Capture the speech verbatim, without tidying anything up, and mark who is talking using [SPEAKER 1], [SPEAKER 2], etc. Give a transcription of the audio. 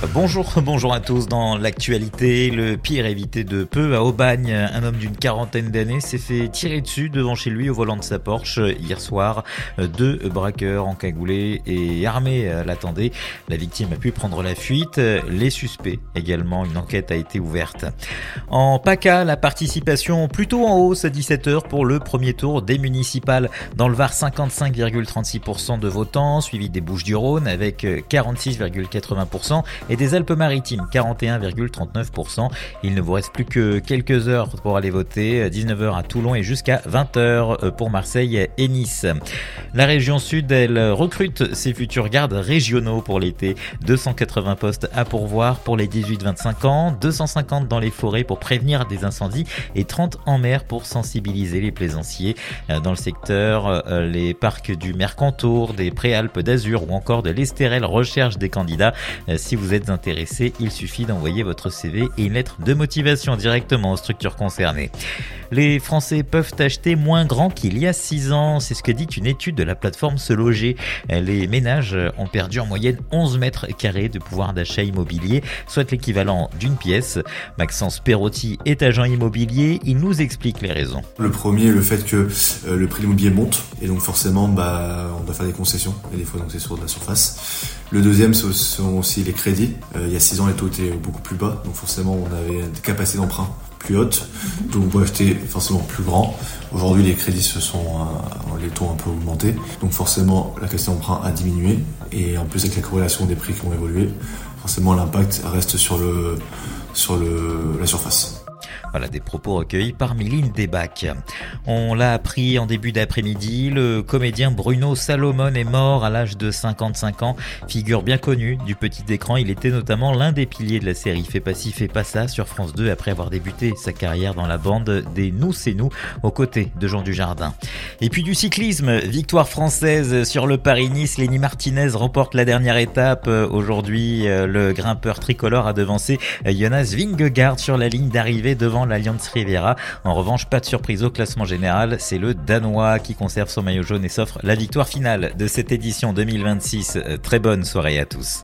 [SPEAKER 1] Bonjour, bonjour à tous. Dans l'actualité, le pire évité de peu à Aubagne. Un homme d'une quarantaine d'années s'est fait tirer dessus devant chez lui au volant de sa Porsche hier soir. Deux braqueurs encagoulés et armés l'attendaient. La victime a pu prendre la fuite. Les suspects également. Une enquête a été ouverte. En PACA, la participation plutôt en hausse à dix-sept heures pour le premier tour des municipales. Dans le Var, cinquante-cinq virgule trente-six pour cent de votants, suivi des Bouches-du-Rhône avec quarante-six virgule quatre-vingts pour cent et des Alpes-Maritimes, quarante et un virgule trente-neuf pour cent. Il ne vous reste plus que quelques heures pour aller voter, dix-neuf heures à Toulon et jusqu'à vingt heures pour Marseille et Nice. La région Sud, elle recrute ses futurs gardes régionaux pour l'été. deux cent quatre-vingts postes à pourvoir pour les dix-huit vingt-cinq ans, deux cent cinquante dans les forêts pour prévenir des incendies et trente en mer pour sensibiliser les plaisanciers. Dans le secteur, les parcs du Mercantour, des Préalpes d'Azur ou encore de l'Estérel recherchent des candidats. Si vous êtes intéressé, il suffit d'envoyer votre C V et une lettre de motivation directement aux structures concernées. Les Français peuvent acheter moins grand qu'il y a six ans, c'est ce que dit une étude de la plateforme Se Loger. Les ménages ont perdu en moyenne onze mètres carrés de pouvoir d'achat immobilier, soit l'équivalent d'une pièce. Maxence Perotti est agent immobilier, il nous explique les raisons.
[SPEAKER 2] Le premier, le fait que euh, le prix de l'immobilier monte et donc forcément bah, on doit faire des concessions et des fois donc c'est sur de la surface. Le deuxième, ce sont aussi les crédits. Euh, il y a six ans, les taux étaient beaucoup plus bas, donc forcément on avait des capacités d'emprunt plus hautes, donc on peut acheter forcément plus grand. Aujourd'hui, les crédits se sont, euh, les taux ont un peu augmenté, donc forcément la capacité d'emprunt a diminué et en plus avec la corrélation des prix qui ont évolué, forcément l'impact reste sur le sur le la surface.
[SPEAKER 1] Voilà des propos recueillis par Méline Desbacs. On l'a appris en début d'après-midi, le comédien Bruno Salomon est mort à l'âge de cinquante-cinq ans. Figure bien connue du petit écran, il était notamment l'un des piliers de la série Fais pas ci, fais pas ça sur France deux après avoir débuté sa carrière dans la bande des Nous c'est nous aux côtés de Jean Dujardin. Et puis du cyclisme, victoire française sur le Paris-Nice. Lenny Martinez remporte la dernière étape. Aujourd'hui, le grimpeur tricolore a devancé Jonas Vingegaard sur la ligne d'arrivée devant l'Allianz Riviera. En revanche, pas de surprise au classement général, c'est le Danois qui conserve son maillot jaune et s'offre la victoire finale de cette édition deux mille vingt-six. Très bonne soirée à tous.